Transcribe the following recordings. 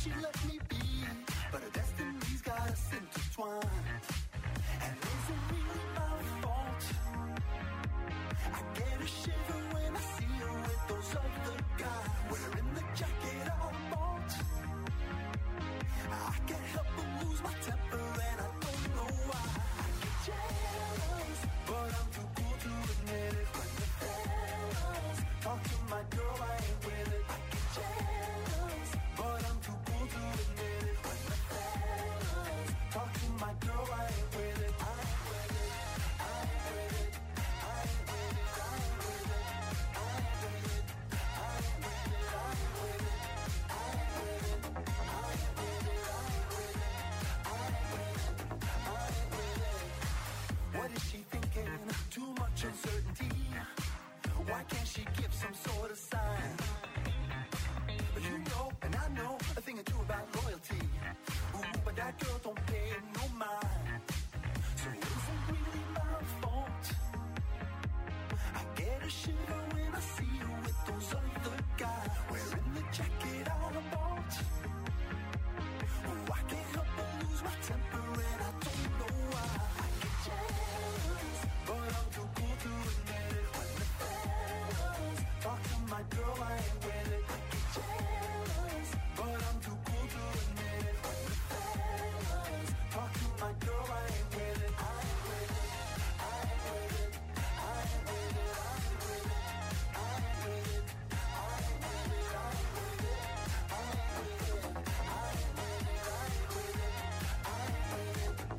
she'd let me be, but her destiny's got us intertwined. And is it really my fault? I get a shiver when I see her with those other guys, wearing the jacket I bought. I can't help but lose my temper and I don't know why. I get jealous, but I'm too cool to admit it. When the fellas talk to my girl, I ain't with it. I get jealous, but I'm too cool to admit it. When the fellas talk to my girl, I ain't with it. I ain't with it. I ain't with it. I ain't with it. I ain't with it. I ain't with it. I ain't with it. I ain't with it. I ain't with it. I ain't with it. I ain't with it. I ain't with it. I ain't with it. What is she thinking? Too much uncertainty. Why can't she give some sort of sign? You know, and I know a thing or two about loyalty. Ooh, but that girl don't pay no mind. So is it really my fault? I get a shiver when I see her with those other guys, wearing the jacket I bought. Oh, I can't help but lose my temper and I don't know why. I get jealous, but I'm too cool to admit it. When the fellas talk to my girl, I ain't with it. I get jealous, but I'm too cool to admit it. When the fellas talk to my girl, I ain't with it. I ain't with it. I ain't with it. I ain't with it. I ain't with it. I ain't with it. I ain't with it. I ain't with it. I ain't with it. I ain't with it. I ain't with it. I ain't with it.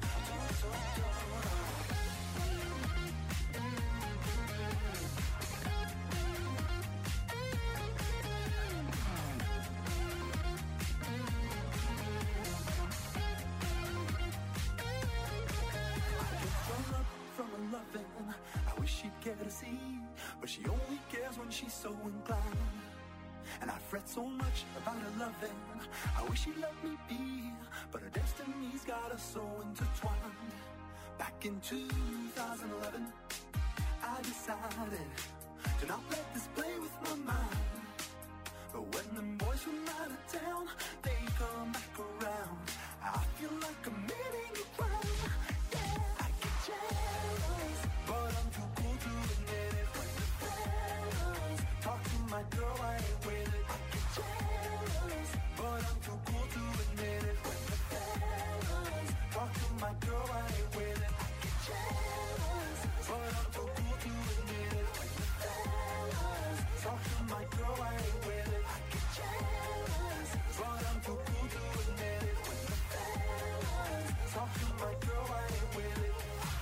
From her loving, I wish she'd care to see, but she only cares when she's so inclined. And I fret so much about her loving, I wish she'd let me be, but her destiny's got us so intertwined. Back in 2011, I decided to not let this play with my mind. But when them boys from out of town, they come back around, I feel like I'm committing a crime. Yeah, I get jealous, but I'm too cool to admit it. When the fellas talk to my girl, I ain't with it. I get jealous, but I'm too cool to admit it. When the fellas talk to my girl, I ain't with it. I get jealous, but I'm too cool to admit it. When the fellas talk to my girl, I ain't with it. I get jealous, but I'm too cool to admit it. When the fellas talk to my girl, I ain't with it.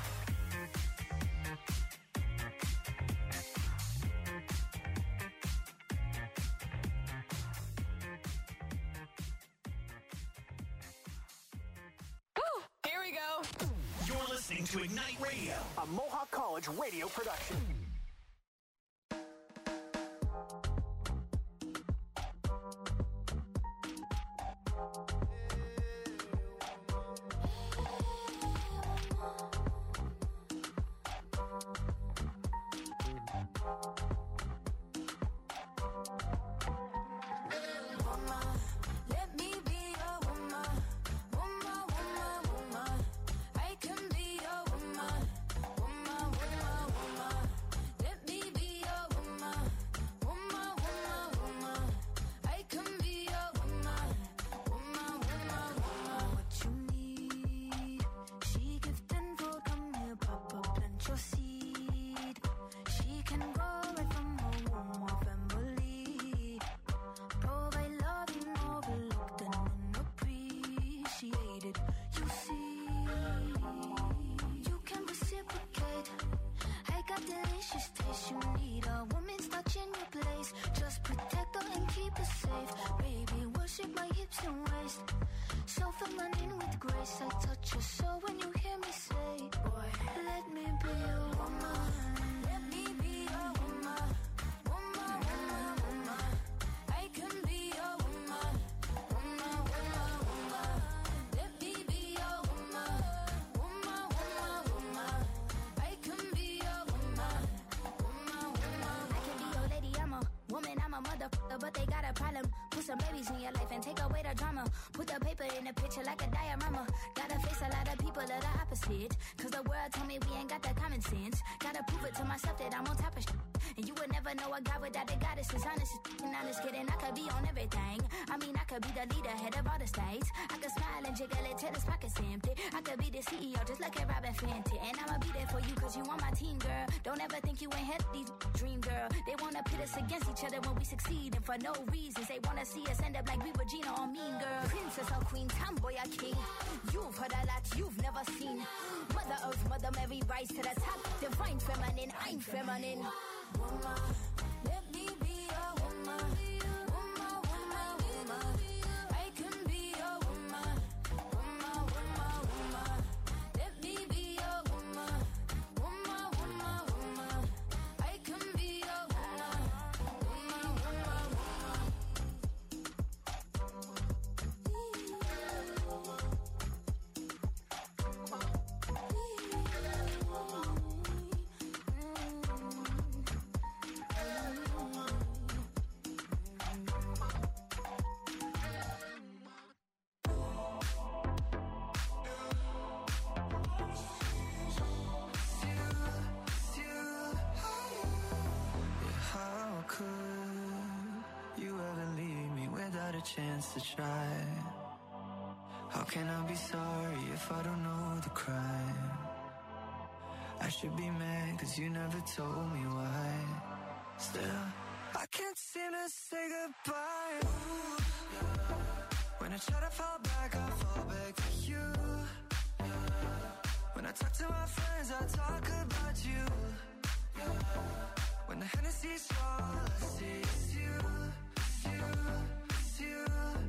Here we go. You're listening to Ignite Radio, a Mohawk College radio production. But they got a problem. Put some babies in your life and take away the drama. Put the paper in the picture like a diorama. Gotta face a lot of people that are opposite. Cause the world told me we ain't got the common sense. Gotta prove it to myself that I'm on top of shit. And you would never know a guy without a goddess is honest. And honest kidding, I could be on everything. I mean, I could be the leader, head of all the states. I could smile and jiggle it till his pockets empty. I could be the CEO just like a Robin Fenty. And I'ma be there for you cause you on my team, girl. Don't ever think you ain't had these dream, girl. They wanna pit us against each other when we succeed. And for no reasons, they wanna see us end up like we were Gina or Mean Girl. Princess or queen, tomboy or king. You've heard a lot you've never seen. Mother Earth, Mother Mary, rise to the top. Divine feminine, I'm feminine. Woman, let me be a woman. Woman, woman, woman. I can be a woman. Woman, woman, woman. Let me be a woman. Woman, woman, woman. I can be a woman. Woman, woman, How could you ever leave me without a chance to try? How can I be sorry if I don't know the crime? I should be mad cause you never told me why. Still, I can't seem to say goodbye. Ooh, yeah. When I try to fall back, I fall back to you. Yeah. When I talk to my friends, I talk about you. Yeah. When the Hennessy's all I see is you, it's you, it's you.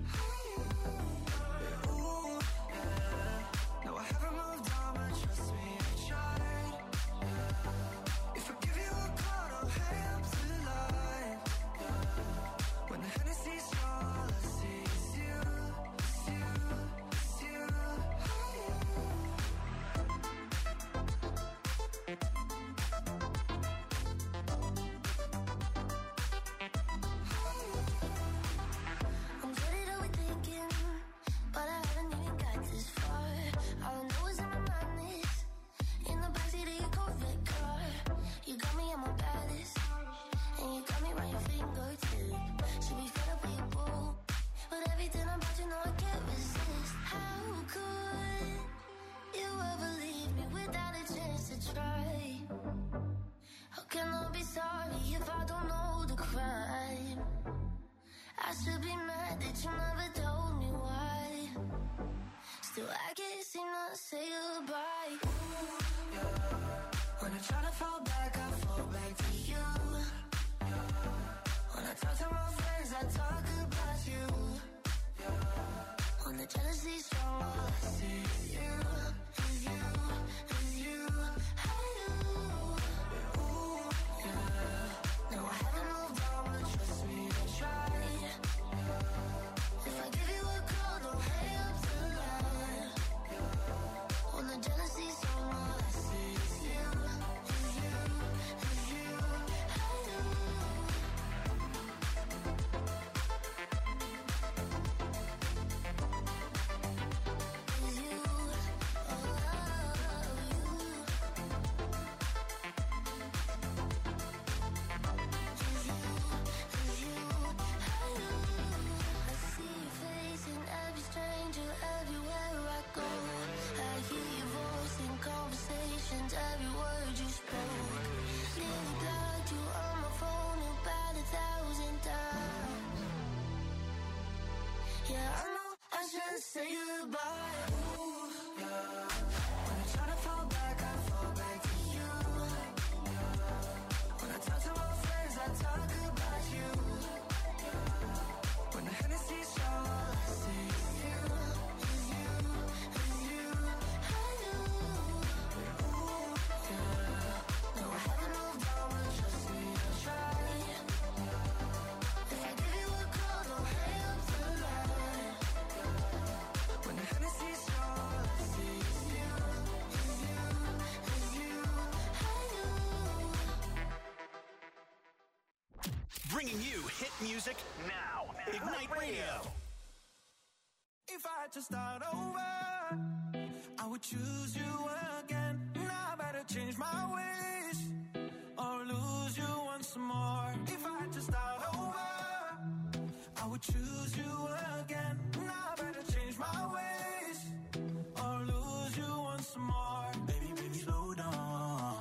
Yeah, ooh, yeah. No, I haven't moved on, but trust me, I tried. Yeah. If I give you a call, don't hang up the line. Yeah. When the Hennessy's all I see is you, it's you, it's you. I'm good at overthinking, but I haven't even got this far. All I know is in my mind is in the backseat of your Corvette car. You got me at my baddest, and you got me right your fingertip. Should be fed up with your boo, but everything about you know I can't resist. How could you ever leave me without a chance to try? How can I be sorry if I don't know the crime? I should be mad that you never told me why. Still, I can't seem to say goodbye. Ooh, yeah. When I try to fall back, I fall back to you. Yeah. When I talk to my friends, I talk about you. Yeah. When the jealousy's strong, all I see is you, is you, is you. Hey, you. Yeah, ooh, yeah. No, I haven't moved on, but trust me, I tried. If I give you a call, don't hang up the line. When the jealousy's on, all I see is you, is you, is you. Hey, you. Is you, I see your face in every stranger everywhere I go. I hear your voice in conversations, every word you spoke. Nearly blocked you on my phone about 1,000 times. Yeah, I know I should say goodbye. Ooh, yeah. When I try to fall back, I fall back to you. Yeah. When I talk to my friends, I talk about you. When the Hennessy's all I see is you, is you, is you. Hey, you. Ooh, yeah. No, I haven't moved on, but trust me, I tried. If I give you a call, don't hang up the line. When the Hennessy's all I see is you, is you, is you. Hey, you. Bringing you hit music now. Ignite Radio. If had to start over, I would choose you again. Now I better change my ways or lose you once more. If I had to start over, I would choose you again. Now I better change my ways or lose you once more. Baby, baby, slow down.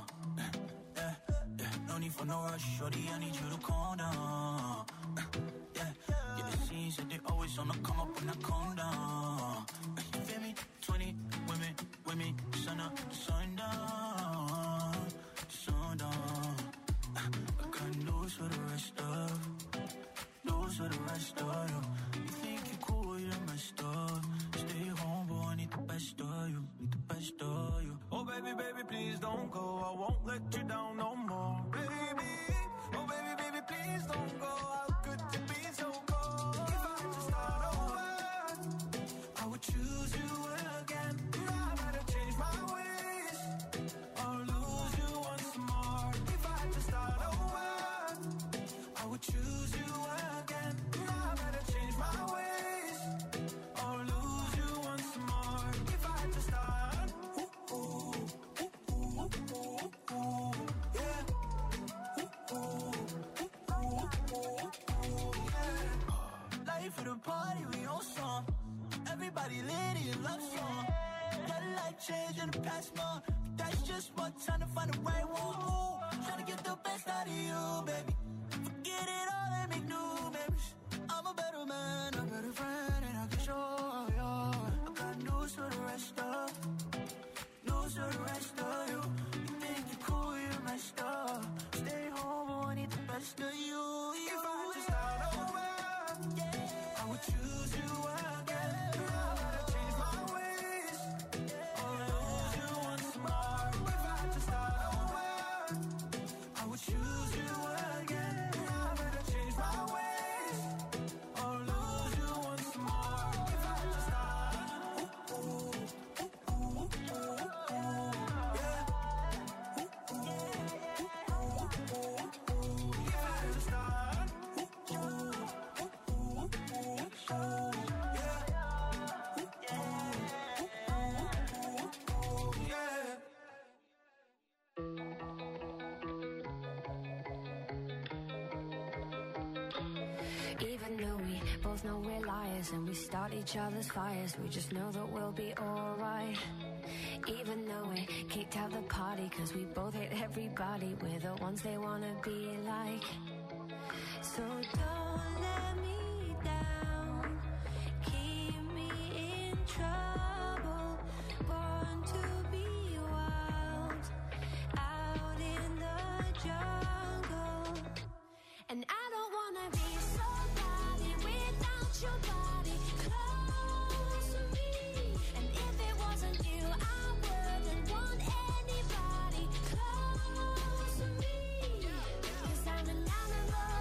No need for no rush, shorty, I need you to calm down. Yeah, the scenes that they always on the come up when I calm down. You feel me? 20 women, sun up, sundown, sundown. I got news for the rest of you. You think you cool, you're messed up. Stay home, boy, I need the best of you, Oh, baby, baby, please don't go. I won't let you down no more, baby. Oh, baby, baby, please don't go. How could you be so cold? If I had to start over, I would choose you again. Now I better change my ways or lose you once more. If I had to start over, I would choose you again. Now I better change my ways or lose you once more. If I had to start, life of the party, we on song. Everybody lit in love song. Got life change in the past month. That's just one time to find the right one. Trying to get the best out of you, baby. Forget it all and make new memories. I'm a better man, a better friend, and I can show you. I got news for the rest of you. You think you're cool, you're messed up. Stay home, I need the best of you. If I had to start over, I would choose you again. Now I gotta change my ways or lose you once more. If I had to start over, I would choose you again. Now I better change my ways or lose you once more. If I had to start, Even though we both know we're liars and we start each other's fires, we just know that we'll be alright. Even though we kicked out the party cause we both hate everybody, we're the ones they wanna be like. So don't let me down, keep me in trouble, born to be wild, out in the jungle. And I don't wanna be somebody without your body close to me. And if it wasn't you, I wouldn't want anybody close to me. Cause I'm an animal,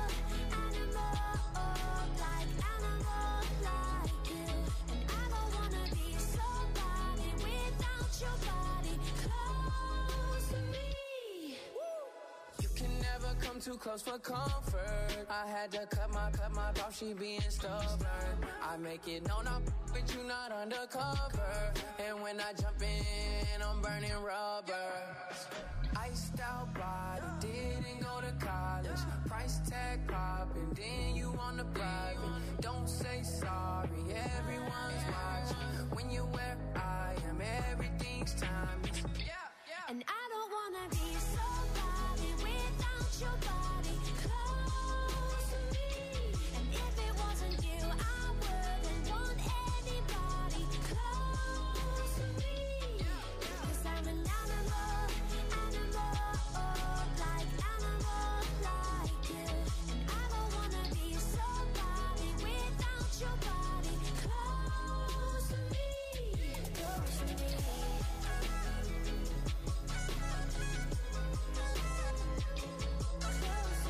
like you. And I don't wanna be somebody without your body close to me. You can never come too close for comfort. I had to cut my off, she being stubborn. I make it known I'm with you, not undercover. And when I jump in, I'm burning rubber. Iced out body, didn't go to college. Price tag popping, then you on the private. Don't say sorry, everyone's watching. When you're where I am, everything's timeless. And I don't wanna be somebody without your body close to me. And if it wasn't you, I wouldn't want anybody close to me. Cause I'm an animal, like you. And I don't wanna be somebody without your body close to me. Close to me. Close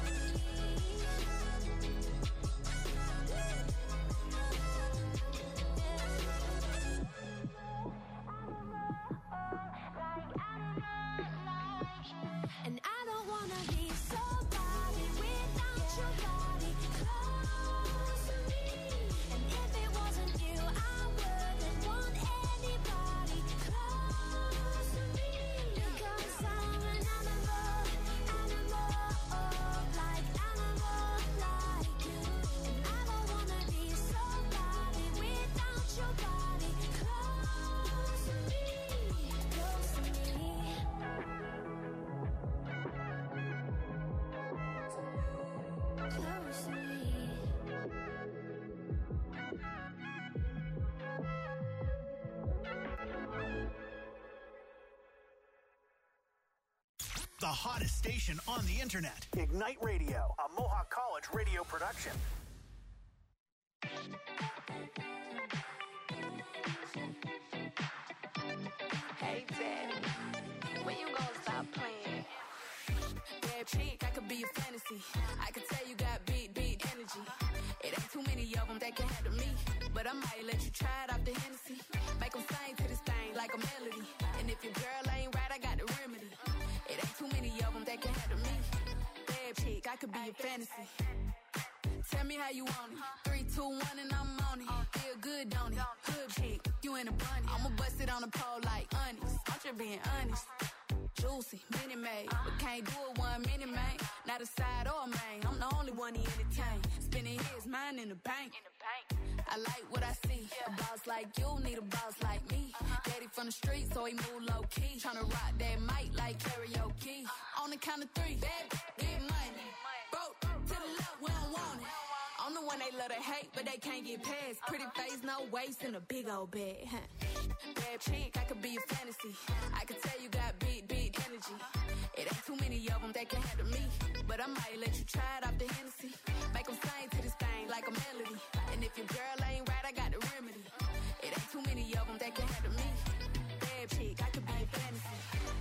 the hottest station on the internet. Ignite Radio, a Mohawk College radio production. Hey, Daddy, when you gonna stop playing? Bad chick, I could be a fantasy. I could tell you got big energy. It ain't too many of them that can handle me. But I might let you try it off the Hennessy. Make them sing to this thing like a melody. And if your girl ain't right, I got the remedy. It ain't too many of them that can handle me. Bad chick, I could be a fantasy. Tell me how you want it. 3, 2, 1, and I'm on it. Feel good, don't it? Hood chick, you in a bunny. I'ma bust it on the pole like honest. I'm just being honest. Juicy, mini made, but can't do it 1 minute, man. Not a side or a main. I'm the only one he entertain. Spending his mind in the bank. I like what I see. A boss like you need a boss like me. Daddy from the street, so he move low key. Tryna rock that mic like karaoke. On the count of 3, bad, get money. Broke to the left, we don't want it. I'm the one they love to hate, but they can't get past. Pretty face, no waist, and a big old bag. Bad chick, I could be a fantasy. I could tell you got big energy. It ain't too many of them that can handle me. But I might let you try it off the Hennessy. Make them sing to this thing like a melody. And if your girl ain't right, I got the remedy. It ain't too many of them that can handle me. Bad chick, I could be a fantasy.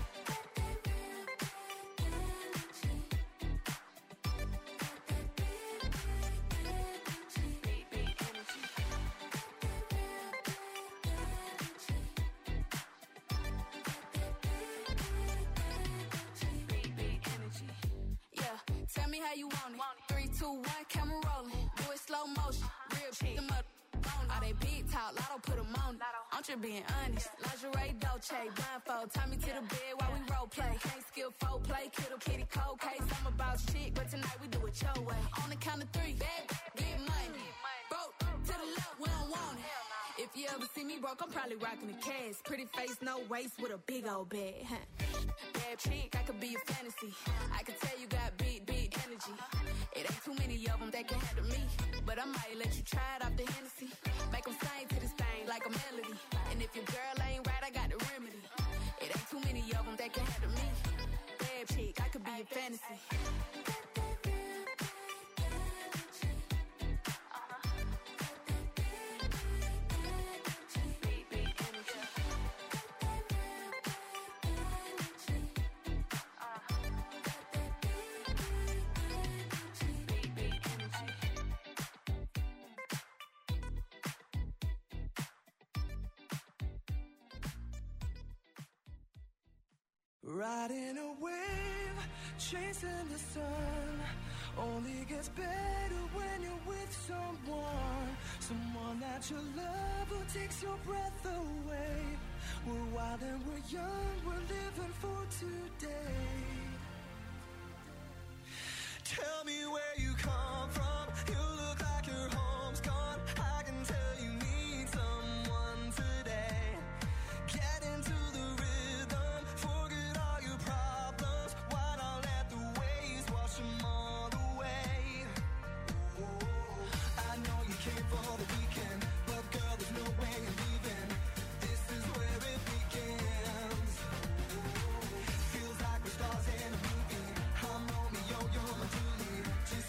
Tell me how you want it. 3, 2, 1, camera rolling. Do it slow motion. Real chick. Them up on all they big talk. Lotto put them on it. I'm just being honest. Lingerie, Dolce, blindfold. Tie me to the bed while we role play. Can't skill folk play. Kiddo kitty cold case. I'm about shit, but tonight we do it your way. On the count of 3, bad, get money. Broke to the left, we don't want it. If you ever see me broke, I'm probably rocking the cash. Pretty face, no waist, with a big old bag. Bad chick, I could be a fantasy. I could tell you got big energy. It ain't too many of them that can handle me. But I might let you try it off the Hennessy. Make them sing to this thing like a melody. And if your girl ain't right, I got the remedy. It ain't too many of them that can handle me. Bad chick, I could be a fantasy. Riding a wave, chasing the sun. Only gets better when you're with someone that you love who takes your breath away. We're wild and we're young, we're living for today. Tell me where you come from, you look like your home's gone. I can tell you need someone today. Get into the rhythm, forget all your problems. Why not let the waves wash them all away? I know you came for the weekend, but girl, there's no way you're leaving. This is where it begins. Feels like we're stars in a movie. I'm Romeo, you're my Julie.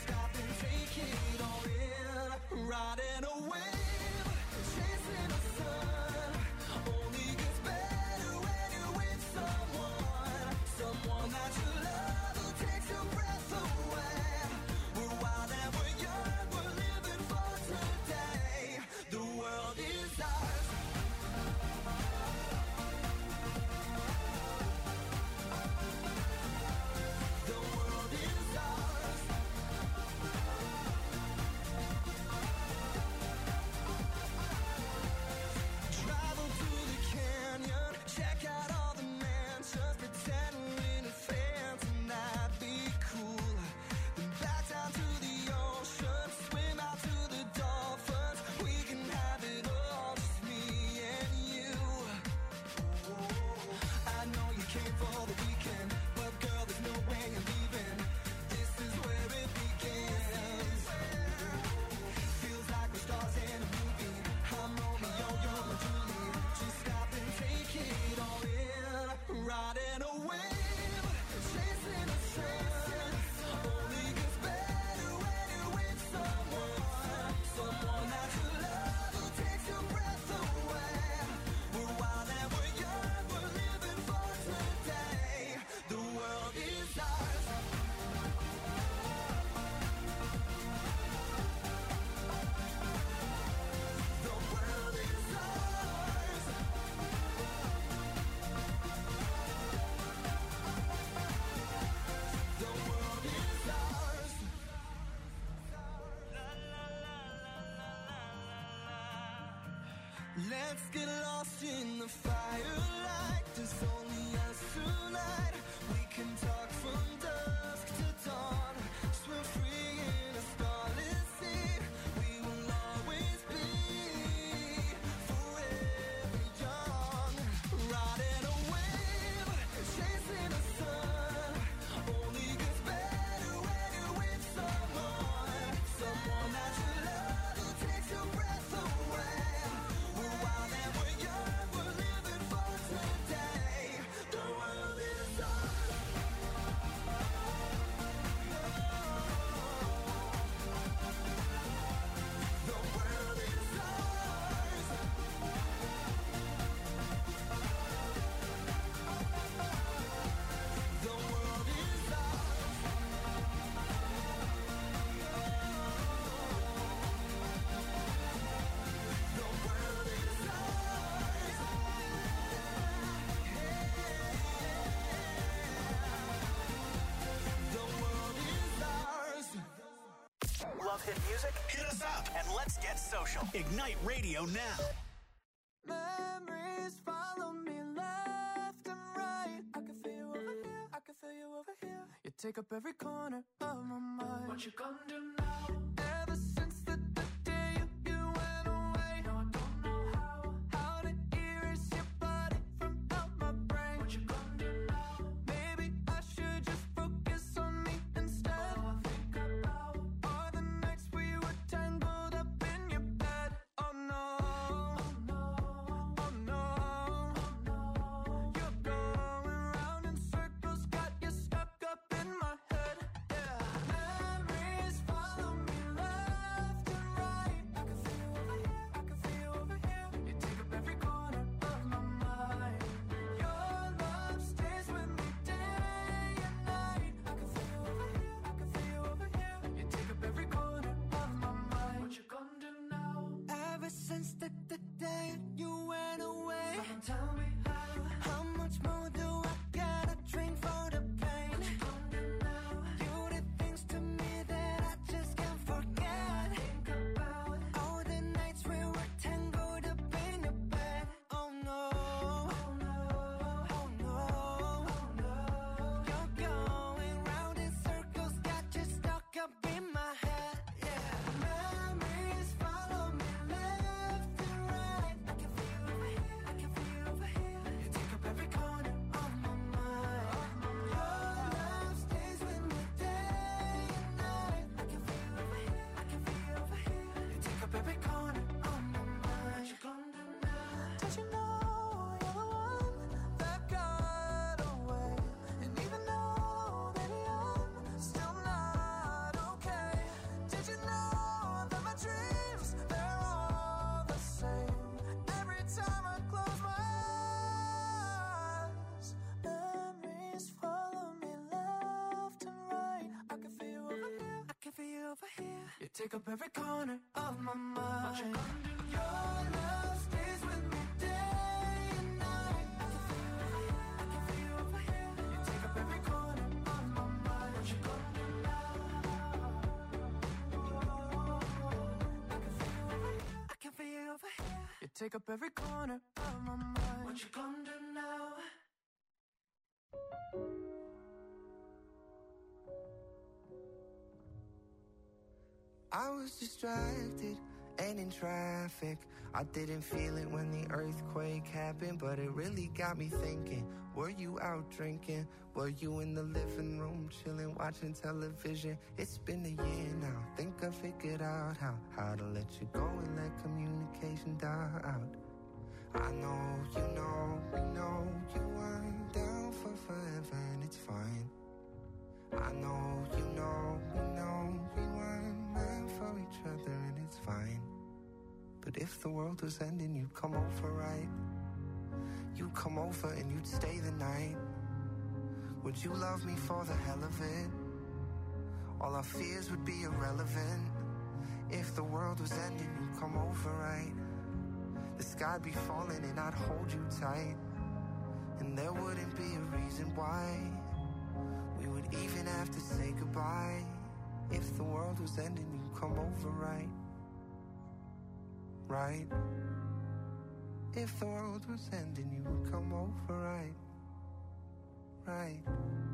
Let's get lost in the firelight. There's only us tonight. We can talk from dusk to dawn. Swim free in a starless sea. We will always be forever young. Riding a wave, chasing the sun. Only gets better when you're with someone. Someone that you love who takes your breath away. We're wild and we're young, we're living for today. The world is ours. The world is ours. The world is ours. The world is ours. The world is ours. Love hit music? Hit us up and let's get social. Ignite Radio now. Memories follow me left and right. I can feel you over here. I can feel you over here. You take up every corner of my mind. What you gonna do now? Ever since the day you went away. No, I don't know how to erase your body from out my brain. What you gonna do now? Maybe I should just focus on me instead. All I think about are the nights we were tangled up in your bed. Oh no, oh no, oh no, oh no. You're going round in circles, got you stuck up in my head. Yeah, memories follow me left and right. I can feel you over here, I can feel you over here. You take up every corner of my mind. Your love stays with me day and night. I can feel you over here, I can feel you over here. You take up every corner of my mind. What you gonna do now? Ever since the day you went away. Someone tell me how much more do I gotta drink for the pain? What you gonna do now? You did things to me that I just can't forget. Think about all the nights we were tangled up in your bed. Oh no, oh no, oh no, oh no. You're going round in circles, got you stuck up in my head. Yeah, memories follow me left and right. I can feel you over here, I can feel you over here. You take up every corner of my mind. Your love stays with me day and night. I can feel you over here, I can feel you over here. You take up every corner of my mind. What you gonna do now? Did you know you're the one that got away? And even though, baby, I'm still not okay. Did you know that my dreams, they're all the same? Every time I close my eyes, memories follow me left and right. I can feel you over here, I can feel you over here. You take up every corner of my mind. What you gonna do? Your love stays with me day and night. I can feel you over here, I can feel you over here. You take up every corner of my mind. What you gonna do now? I can feel you over here. You take up every corner of my mind. What you gonna do now? I was distracted and in traffic. I didn't feel it when the earthquake happened, but it really got me thinking. Were you out drinking? Were you in the living room chilling, watching television? It's been a year now. Think I figured out how to let you go and let communication die out. I know, you know, we know you weren't down for forever and it's fine. I know, you know, we know we weren't meant for each other and it's fine. But if the world was ending, you'd come over, right? You'd come over and you'd stay the night. Would you love me for the hell of it? All our fears would be irrelevant. If the world was ending, you'd come over, right? The sky'd be falling and I'd hold you tight. And there wouldn't be a reason why we would even have to say goodbye. If the world was ending, you'd come over, right? Right? If the world was ending, you would come over, right? Right.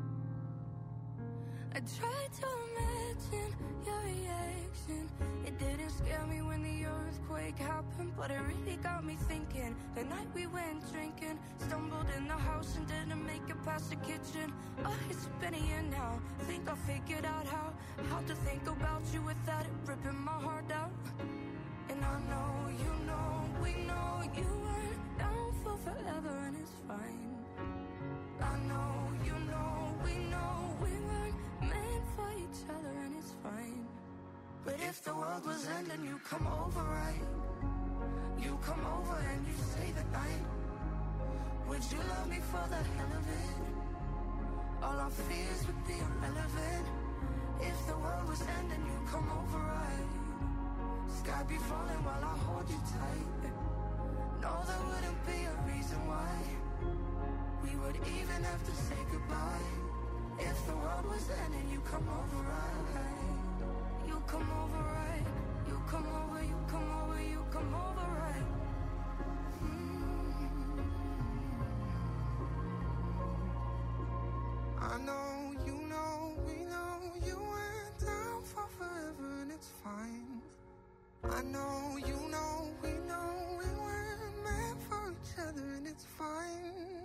I tried to imagine your reaction. It didn't scare me when the earthquake happened, but it really got me thinking. The night we went drinking, stumbled in the house and didn't make it past the kitchen. Oh, it's been a year now. Think I figured out how to think about you without it ripping my heart out. And I know, you know, we know you weren't down for forever, and it's fine. I know, you know, we know we weren't meant for each other, and it's fine. But if the world was ending, you come over, right? You come over and you stay the night. Would you love me for the hell of it? All our fears would be irrelevant. If the world was ending, you come over, right? Sky be falling while I hold you tight. No, there wouldn't be a reason why we would even have to say goodbye. If the world was ending, you come over, right? You come over, right? You come over, you come over, you come over, right? I know, you know, we know you went down for forever, and it's fine. I know, you know, we know we weren't meant for each other, and it's fine.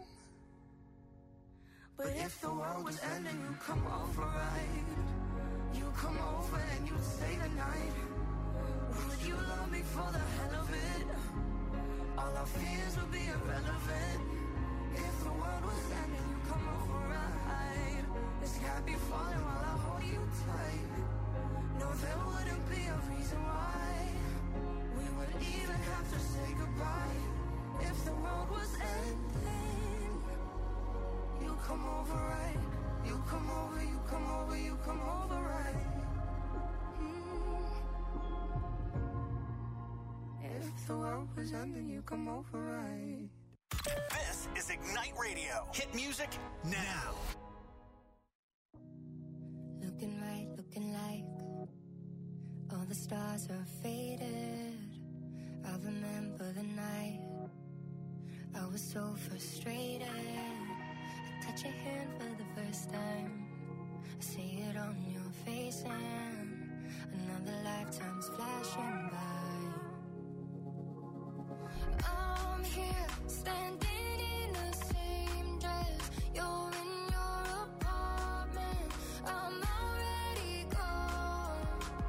But if the world was ending, you come over, right? You come over and you stay the night. Would you love me for the hell of it? All our fears would be irrelevant. If the world was ending, you come over, right? The sky be falling while I hold you tight. No, there wouldn't be a reason why we would even have to say goodbye. If the world was ending, you come over, right? You come over, you come over, you come over, right? If the world was ending, you come over, right? This is Ignite Radio. Hit music now. Looking right, looking like all the stars are faded. I remember the night I was so frustrated. I touch your hand for the first time. I see it on your face and another lifetime's flashing by. I'm here, standing in the same dress. You're in your apartment. I'm already gone.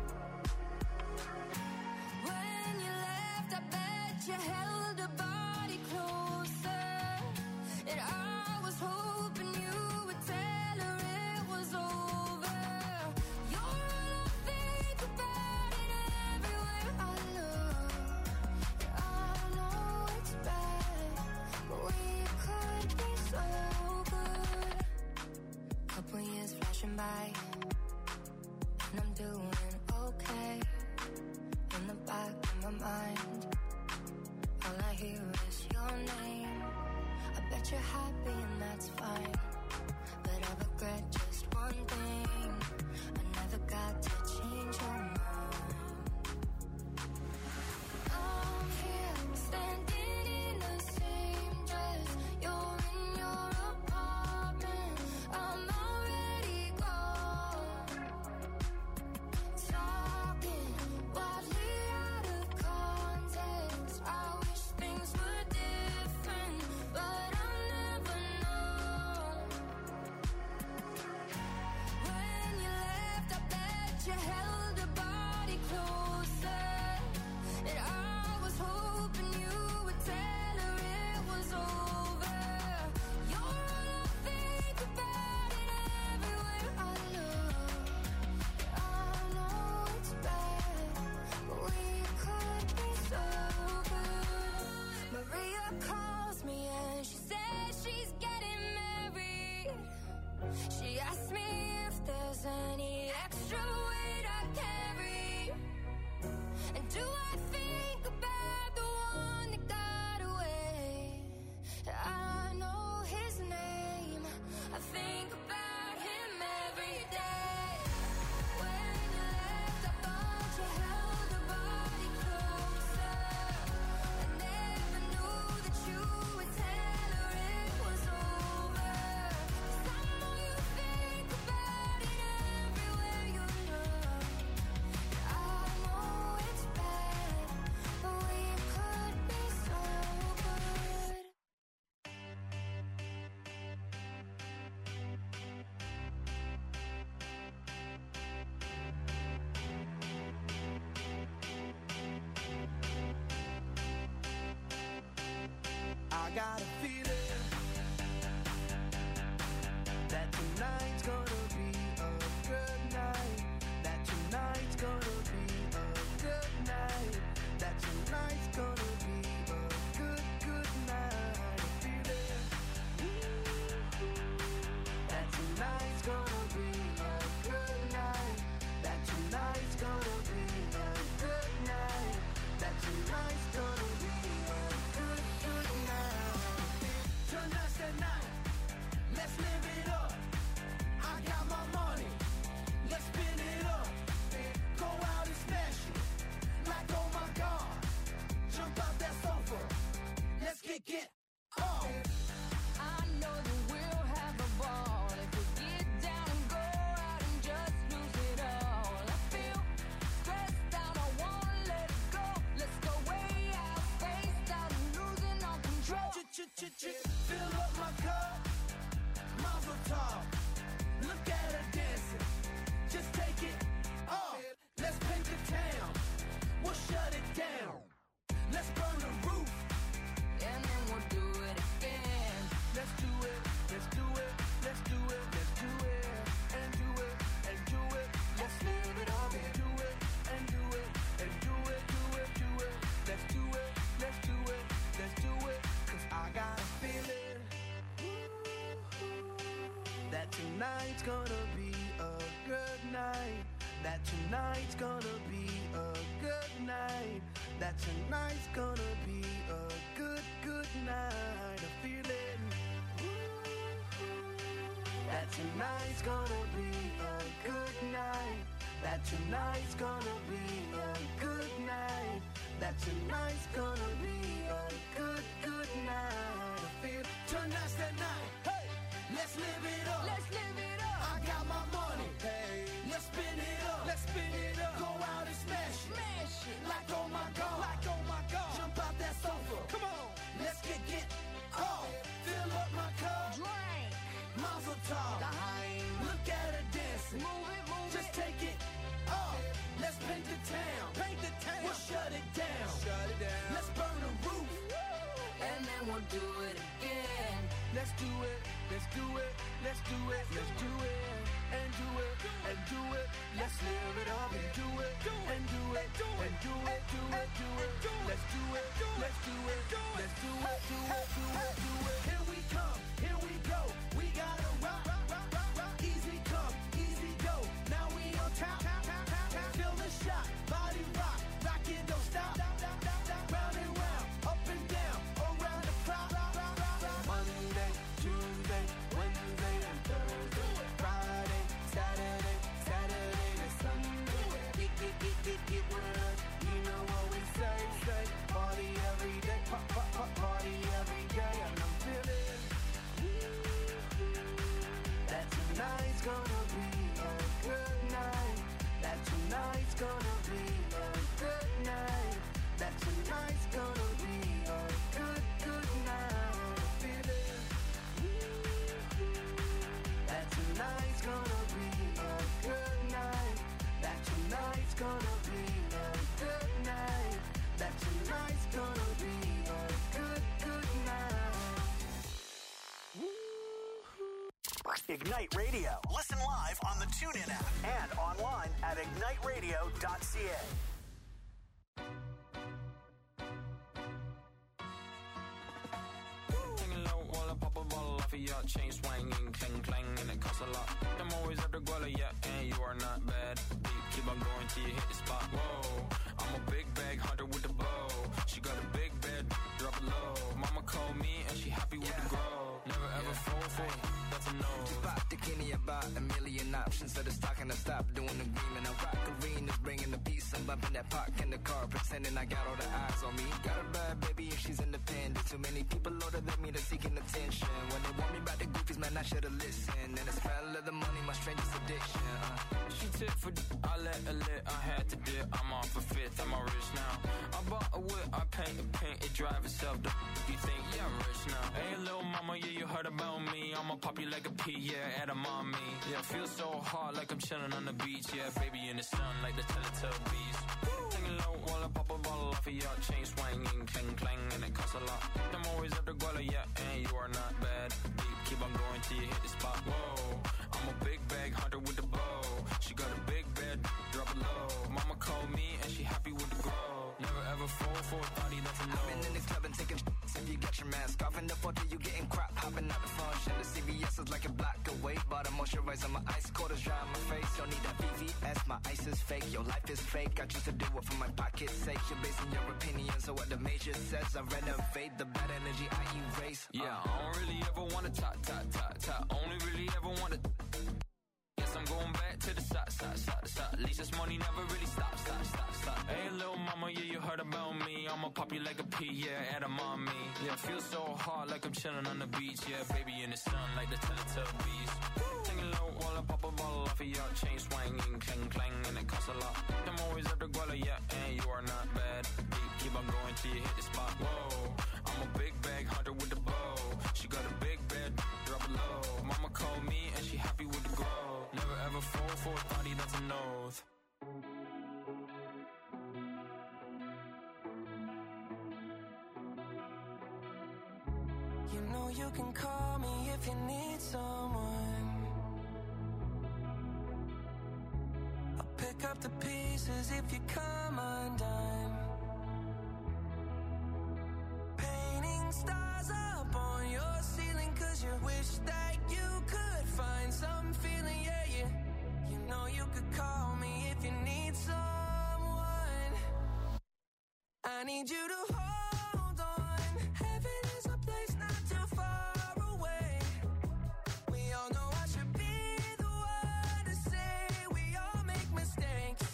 When you left, I bet you held a body closer. And I was hoping you would tell her it was over. You're all I think about it everywhere I look. I know it's bad, but we could be so good. Couple years flashing by, and I'm doing okay. In the back of my mind, all I hear is your name. I bet you're happy and that's fine, but I regret just one thing. I never got to change your mind. I'm here, standing in the same dress. You're in your apartment. I'm already gone. Talking wildly out of context. I wish things were different, but I'll never know. When you left, I bet you held a body closer. And I was hoping you would tell her it was over. You're all I think about it everywhere I look. I know it's bad, but we could be so good. Maria calls me and she says she's getting married. She asked me if there's any extra weight I carry. And do I think about the one that got away? I know his name. I think about him every day. When you left, I thought you held her body closer. I never knew got a feeling that tonight's gonna be a good night. That tonight's gonna be a good night. That tonight's gonna be a good, good night. A feeling that tonight's gonna be a good night. That tonight's gonna be a good night. That tonight's gonna be a good, good night. Tonight's the night. Let's live it up. I got my money. Let's spin it up. Go out and smash it. Like, oh my God. Jump out that sofa. Let's get on. I know that we'll have a ball if we get down and go out and just lose it all. I feel stressed out, I wanna let it go. Let's go way out, spaced out and losing all control. Fill up my cup. Mazel tov. Look at her dancing. Just take it off. Let's paint the town. We'll shut it down. Let's burn the roof. And then we'll do it again. Let's do it. Let's do it. Let's do it. Let's do it. And do it. And do it. Let's live it up and do it. And do it. And do it. Do it. Do it. Let's do it. Let's do it. Let's do it. 'Cause I got a feeling that tonight's gonna be a good night. That tonight's gonna be a good night. That tonight's gonna be a good, good night. A feeling that tonight's gonna be a good night. That tonight's gonna be a good night. That tonight's gonna be a good, good night. I feel tonight's the night. Hey, let's live it up. Let's live it up. I got my money. Hey, let's spin it up. Let's spin it up. Go out and smash it. Smash it. Like oh my God. Like oh my God. Jump out that sofa. Come on. Let's get off. Fill up my cup. Drink. Mazel tov. Look at her dancing. Move it, move Just it. take it off. Let's paint the town. Paint the town. We'll shut it down. Shut it down. Let's burn the roof. And then we'll do it again. Let's do it. Let's do it. Let's do it. Let's do it. And do it. And do it. Let's live it up and do it. And do it. And do it. Do it. Do it. Let's do it. Let's do it. Let's do it. Do it. Do it. Do it. Here we come. Here we go. We gotta rock. Easy come. Easy go. Now we on top. Feel the shot. Body rock. Rock it. Don't stop. Round and round. Up and down. Around the clock. Monday, Tuesday, Wednesday, and Thursday. Friday, Saturday, Saturday to Sunday. Get with us. You know what we say. Party every day. Party every day. And I'm feeling that tonight's gonna be a good night. That tonight's gonna be a good night. That tonight's gonna be a good, good night. Feeling that tonight's gonna be a good night. That tonight's gonna be a good night. That tonight's gonna be a good, good night. Ignite Radio. Listen live on the TuneIn app and online at igniteradio.ca. Taking low while I pop a bottle off of your chain swinging, clang clang, and it costs a lot. I'm always after Guala, yeah, and you are not bad. Keep on going till you hit the spot. Whoa, I'm a big bag hunter with the bow. She got a big bed, drop it low. Mama called me and she happy with the grow. Never ever fall for it, that's a no. Just pop the Kenny about a million options. So the stock and I stop doing the green. And I rock arenas, bringing the peace. I'm bumping that park in the car, pretending I got all the eyes on me. Got a bad baby and she's independent. Too many people older than me, they're seeking attention. When they want me about the goofies, man, I should've listened. And the smell of the money, my strangest addiction. She tip for I let her lit, I had to dip. I'm off a fifth, I'm all rich now. I bought a whip, I paint it drive itself. You think, yeah, I'm rich now. Hey, little mama, yeah, you heard about me. I'ma pop you like a pea, yeah, at a mommy. Yeah, I feel so hot like I'm chilling on the beach. Yeah, baby in the sun like the Teletubbies. Singing low while I pop a bottle off of your chain swinging, clang clang, and it costs a lot. I'm always at the guala, yeah, and you are not bad. Deep, keep on going till you hit the spot. Whoa, I'm a big bag hunter with the bow. She got a big bed, drop it low. Mama called me and she happy with the grow. Never ever fall for a thotty, that's a no. I've been in the club and taking shots. If you get your mask off in the photo, you getting crap. Hopping out the function. The CVS is like a block away. But I moisturize on my ice, quarters dry on my face. Don't need that VVS, my ice is fake. Your life is fake. I choose to do it for my pocket's sake. You're basing your opinions on what the major says. I renovate the bad energy I erase. Yeah, I don't really ever wanna top. Only really ever wanna. Guess I'm going back to the side. At least this money never really stops. Hey, little mama, yeah, you heard about me. I'ma pop you like a pea, yeah, at a mommy. Yeah, I feel so hot like I'm chilling on the beach. Yeah, baby in the sun like the Teletubbies. Singing low while I pop a bottle off of your chain swinging, clang clang, and it costs a lot. I'm always at the guala, yeah, and you are not bad. Deep, keep on going till you hit the spot. Whoa, I'm a big bag hunter with the bow. She got a big bed, drop it low. Mama called me and she happy with the grow. Never ever fall for a thotty, that's an oath. You know you can call me if you need someone. I'll pick up the pieces if you come undone. Painting stars up on your ceiling 'cause you wish that you could find some feeling, yeah. You know you could call me if you need someone. I need you to hold on. Heaven is a place not too far away. We all know I should be the one to say we all make mistakes.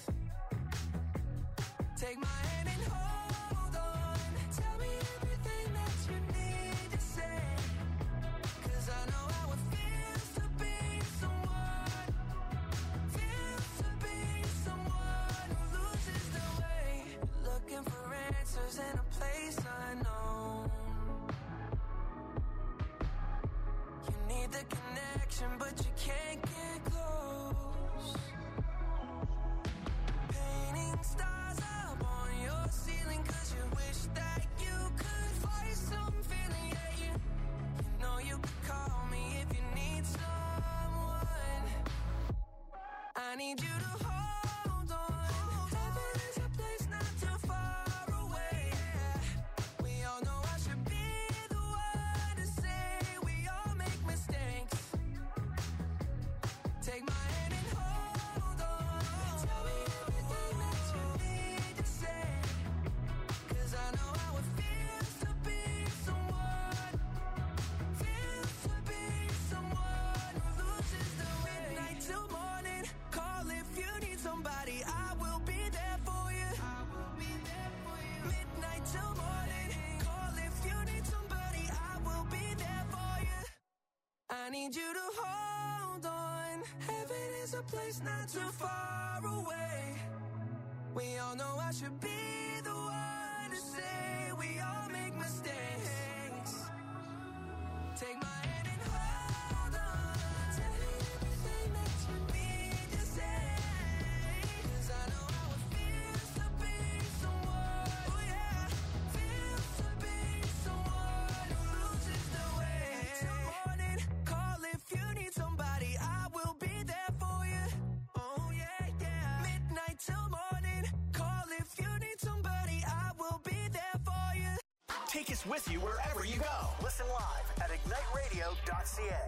Take my hand and hold on. Tell me everything that you need to say. 'Cause I know how it feels to be someone. Feels to be someone who loses their way. Looking for answers in a place unknown. You need the connection, but you can't get close. Painting stars up on your ceiling 'cause you wish that you could find some feeling, yeah. You know you could call me if you need someone. I need you to hold on. Heaven is a place not too far away. We all know I should be the one to say we all make mistakes. Take my hand and hold on. Tell me everything that you need to say. 'Cause I know how it feels to be someone. Feels to be someone who loses the way. Midnight till morning. Call if you need somebody. I will be there for you. Midnight till morning. Call if you need somebody. I will be there for you. I need you to hold on. Heaven is a place not too far away. We all know I should be the one to say we all make mistakes. Take my hand and hold on. Tell me everything that you need to say. 'Cause I know how it feels to be someone. Oh yeah, feels to be someone who loses the way. Till morning, call if you need somebody. I will be there for you. Oh yeah. Midnight till morning, call if you need somebody. I will be there for you. Take us with you wherever you go. Listen live at igniteradio.ca.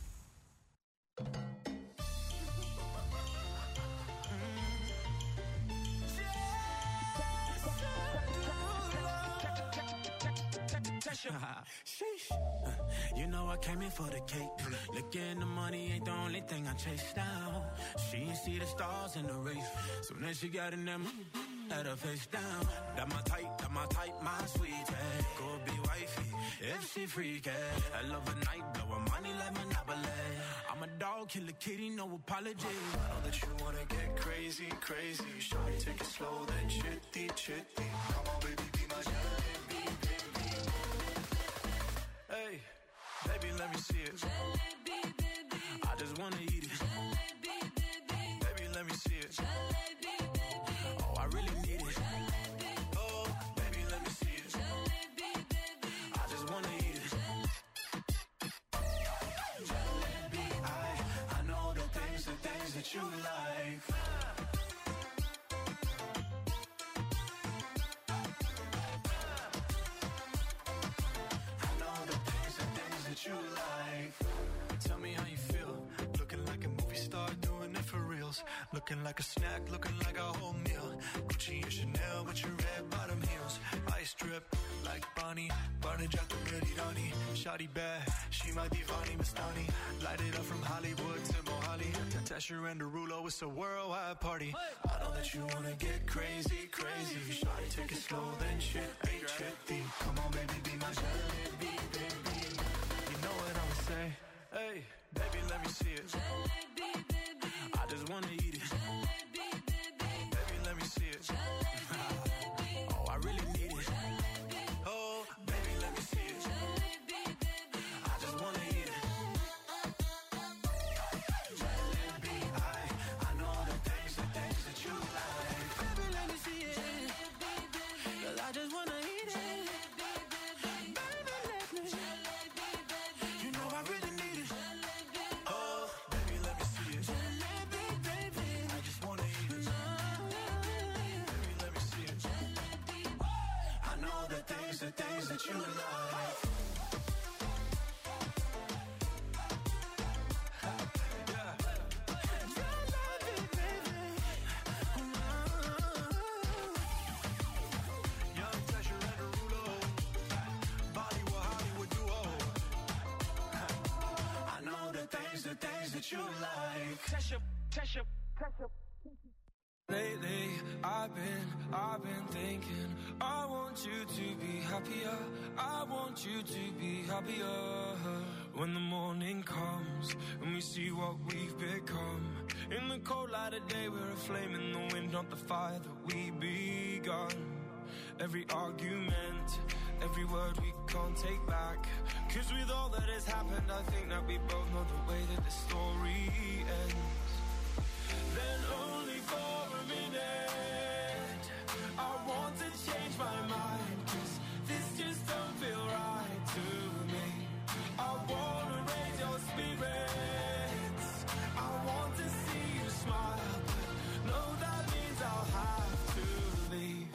Sheesh. You know I came in for the cake. Looking the money ain't the only thing I chase down. She ain't see the stars in the race. So then she got in them, had her face down. That my type, my sweetie. Go be wifey, if she freaky. I love a night, blowin' money like Monopoly. I'm a dog, kill a kitty, no apology. I know that you wanna get crazy. Shawty, take it slow, then chitty. Come on, baby, be my jalebi. let me see it. Jalebi, baby. I just wanna eat it. Jalebi, baby. Baby, let me see it. Jalebi, baby. Oh, I really need it. Jalebi. Oh, baby, let me see it. Jalebi, baby. I just wanna eat it. Jalebi, I know the things that you like. I know the things that you like. Tell me how you feel. Looking like a movie star, doing it for reals. Looking like a snack, looking like a whole meal. Gucci and Chanel with your red bottom heels. Ice drip like Bonnie, Barney Jack Ready Donnie. Shawty bad, she my divani Mastani. Light it up from Hollywood to Mohali. Tesher and Derulo, it's a worldwide party. I know that you wanna get crazy, crazy. Shawty, take it slow, then shit, trippy. Come on, baby, be my jalebi, baby. You know what I'ma say? Hey, baby, let me see it. Jalebi, baby. I just wanna eat it. Jalebi, baby. Baby, let me see it. Oh, I really need it. Oh, baby, let me see it. I just wanna eat it. Jalebi, I know the things that you like. Baby, let me see it. 'Cause I just wanna eat it. Baby, let me. You know I really need it. Oh, baby, let me see it. Jalebi, baby. I just wanna eat it. Baby, let me see it. I know the things that you like. Young Tesher and Derulo, Bollywood, Hollywood duo. I know the things that you like. Tesher. Lately, I've been thinking, I want you to be happier. I want you to be happier. When the morning comes and we see what we've become. In the cold light of day, we're a flame in the wind, not the fire that we begun. Every argument, every word we can't take back. 'Cause with all that has happened, I think that we both know the way that the story ends. Then only for a minute, I want to change my mind. 'Cause this just don't feel right to me. I wanna raise your spirits. I want to see you smile. But no, that means I'll have to leave.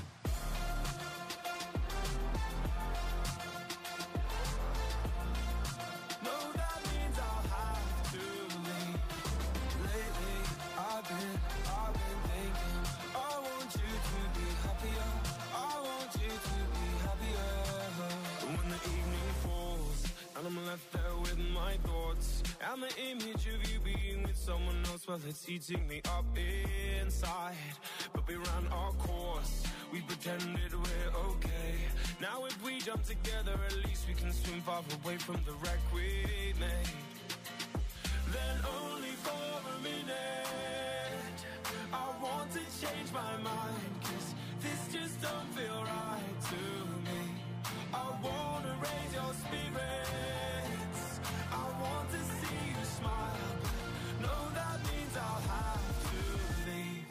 No, that means I'll have to leave. Lately, I've been thinking, I want you to be happier. I want you to be happier. When the evening falls and I'm left there with my thoughts and the image of you being with someone else, well, it's eating me up inside. But we ran our course, we pretended we're okay. Now if we jump together, at least we can swim far away from the wreck we made. Then only for a minute, I want to change my mind. 'Cause this just don't feel right to me. I wanna raise your spirits. I want to see you smile. But no, that means I'll have to leave.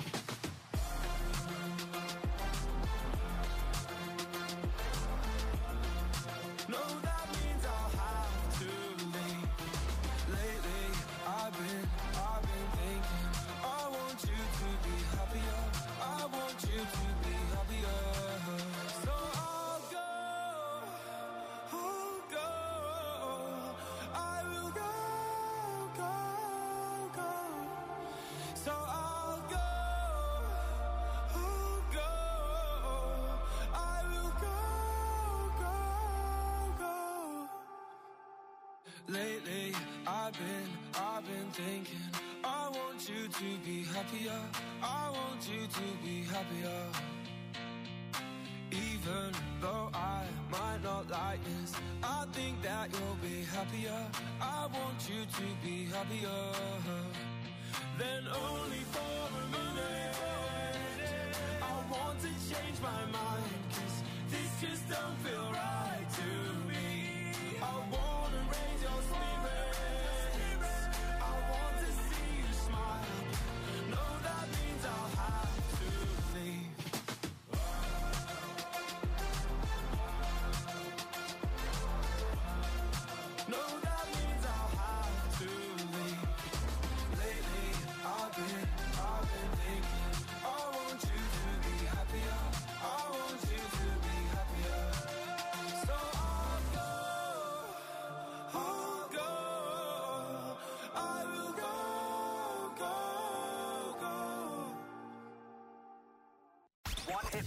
No, that means I'll have to leave. Lately, I've been thinking, I want you to be happier. I want you to be happier. So I'll go. I will go. So I'll go. I will go. Lately, I've been thinking, I want you to be happier. I want you to be happier. Even though I might not like this, I think that you'll be happier. I want you to be happier. Then only for a minute, I want to change my mind. 'Cause this just don't feel right to me. I wanna raise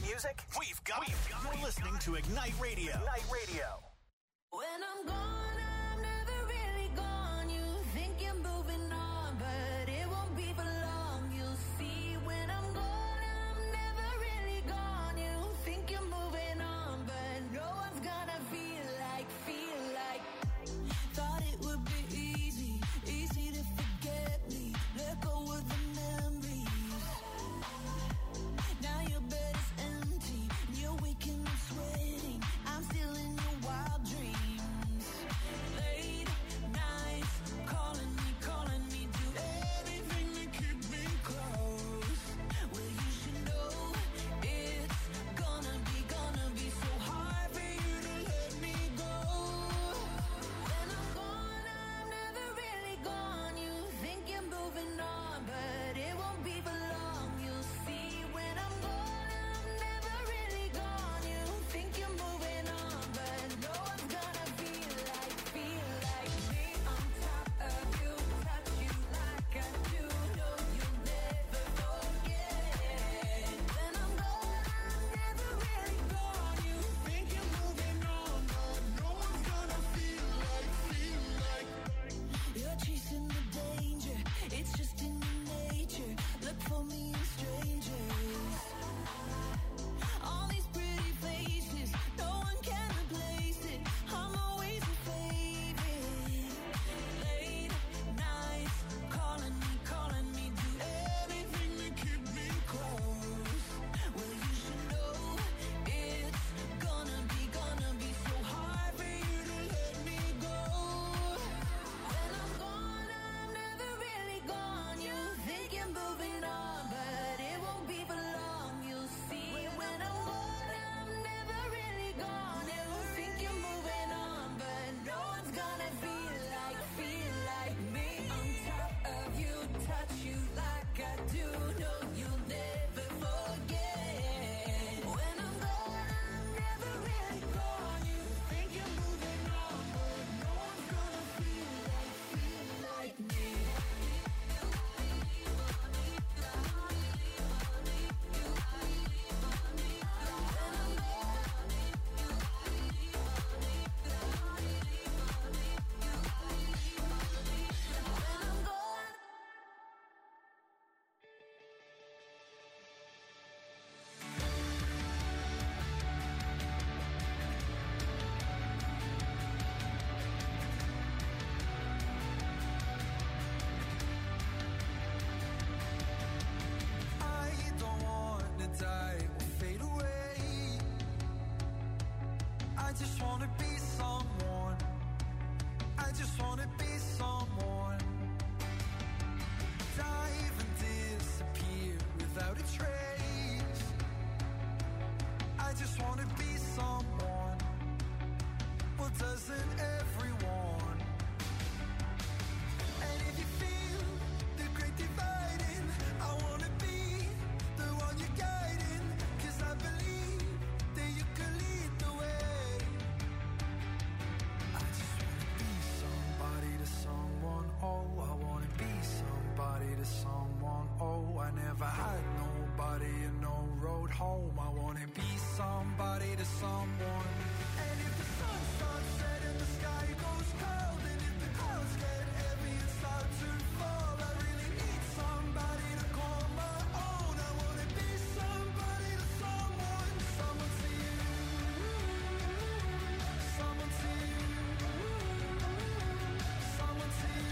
music? We've got it. You're listening to Ignite Radio. Ignite Radio. When I'm gone, I'm never really gone. You think you're moving on, but it won't be for long. You'll see when I'm gone, I'm never really gone. You think you're moving on, but no one's gonna feel like. Thought it would be easy to forget me. Let go of the memories. Now your bed is empty, and you're waking up sweating. I'm still in your wild dreams. Late nights, calling me, do anything to keep me close. Well, you should know it's gonna be so hard for you to let me go. When I'm gone, I'm never really gone. You think you're moving on, but it won't be for long. You'll see when I'm gone, I'm never really gone. You think you're moving on, but no one's gonna feel like me on top of you, touch you like I do. No, you'll never forget. When I'm gone, I'm never really gone. You think you're moving on, but no one's gonna feel like. You're chasing the danger, it's just in your nature. Look for me in strangers. All these pretty faces, no one can replace it. I'm always your favorite. Late nights, calling me, do anything to keep me close. Well, you should know it's gonna be so hard for you to let me go. When I'm gone, I'm never really gone. You think you're moving on, but it won't be for long. You'll see when I'm gone, I'm never really gone. You think you're moving on, but no one's gonna feel like me on top of you, touch you like I do. No, you'll never forget. When I'm gone, I'm never really gone. You think you're moving on, but no one's gonna feel like me. I don't wanna die or fade away. I just wanna be someone. I just wanna be someone. Dive and disappear without a trace. I just wanna be someone. Well, doesn't everyone? And if you feel the great dividing, I wanna be the one you're guiding. 'Cause I believe that you can lead the way. I just wanna be somebody to someone. Oh, I wanna be somebody to someone. Oh, I never had nobody and no road home. I wanna be somebody to someone. And if the sun starts setting, the sky goes cold. And if the clouds get heavy and start to fall, I really need somebody to call my own. I wanna be somebody to someone. Someone to you. Someone to you. Someone to you.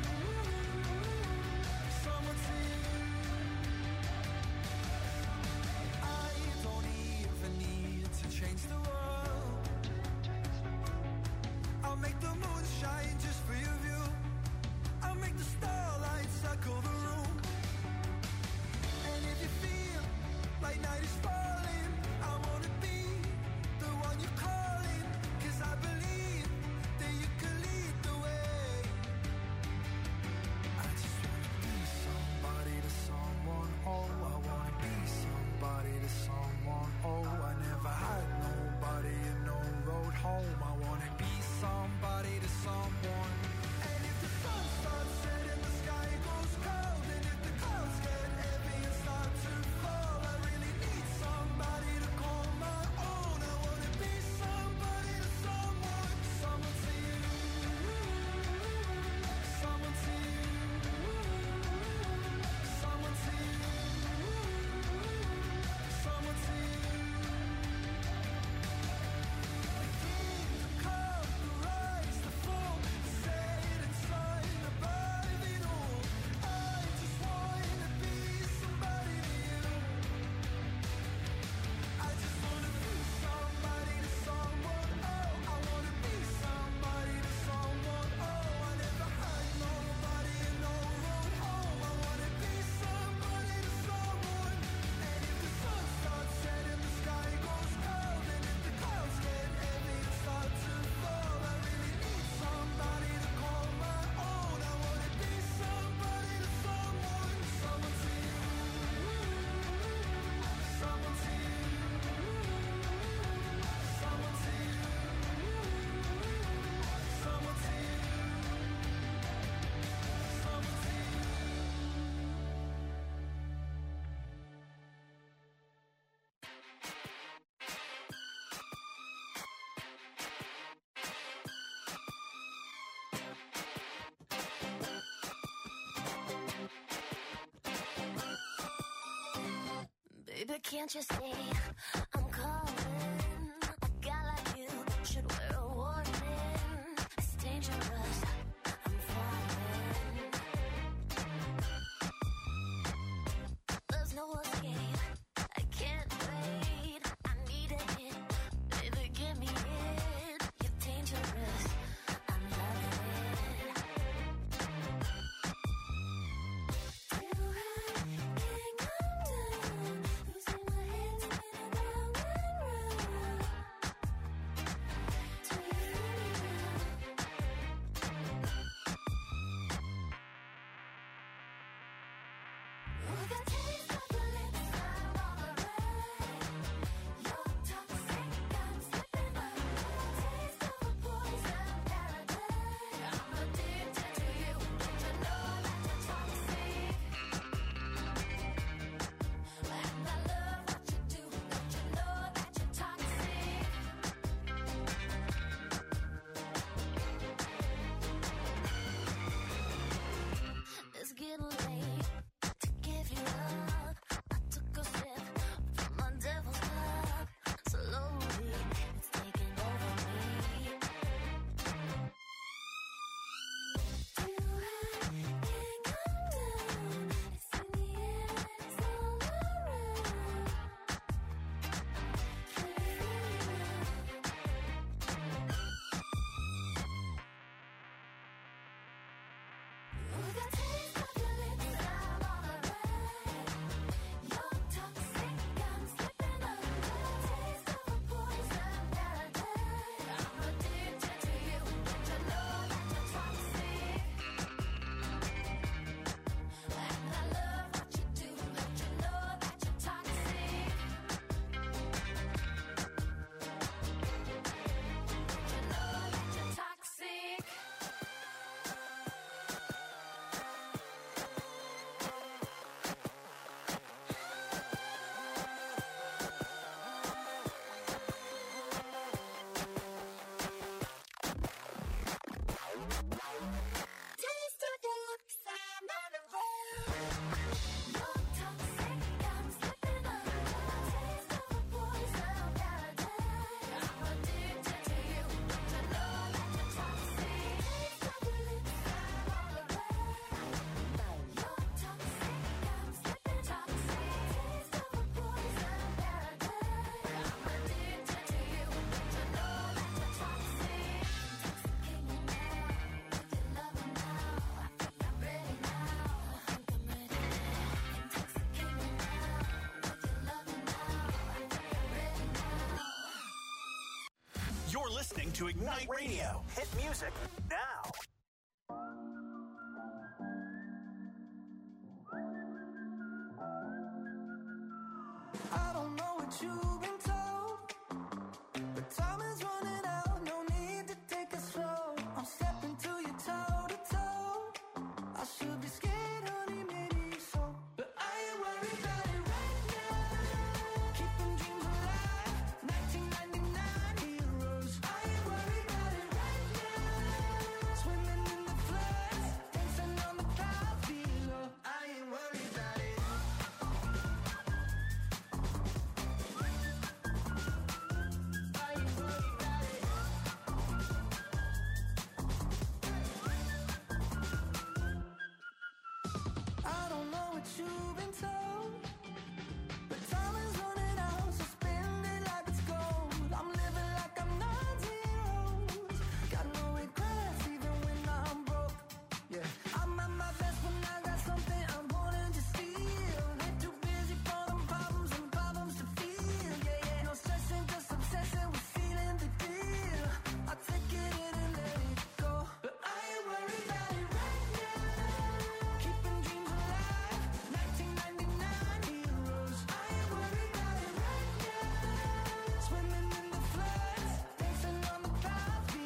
Someone to you. I don't even need to change the world. Baby, can't you see I'm calling? A guy like you should wear a warning. It's dangerous, I'm falling. There's no escape, I can't wait. I need a hit, baby, give me it. You're dangerous, I'm loving it. It's getting late to give you up. I took a sip from my devil's cup. Slowly, it's taking over me. Do I can't come down? It's in the air and it's all around. Can you feel it? With a taste of your lips, I'm all around. You're toxic, I'm slipping under. Taste of a poison paradise. I'm addicted to you, don't you know that you're toxic? And I love what you do, don't you know that you're toxic? Don't you know that you're toxic? Taste of your lips, I'm on a roll. You're toxic, I'm slipping under. Taste of a poison paradise. I'm addicted to you, don't you know that you're toxic? Taste of your lips, I'm all around. You're toxic, I'm slipping toxic. Taste of a poison paradise. I'm addicted to you, don't you know that you're toxic? Intoxicate me now with your loving now. I think I'm ready now. I think I'm ready now. Intoxicate me now with your loving now. I think I'm ready now. You're listening to Ignite Radio. Hit music now. I don't know what you've been told, but tell me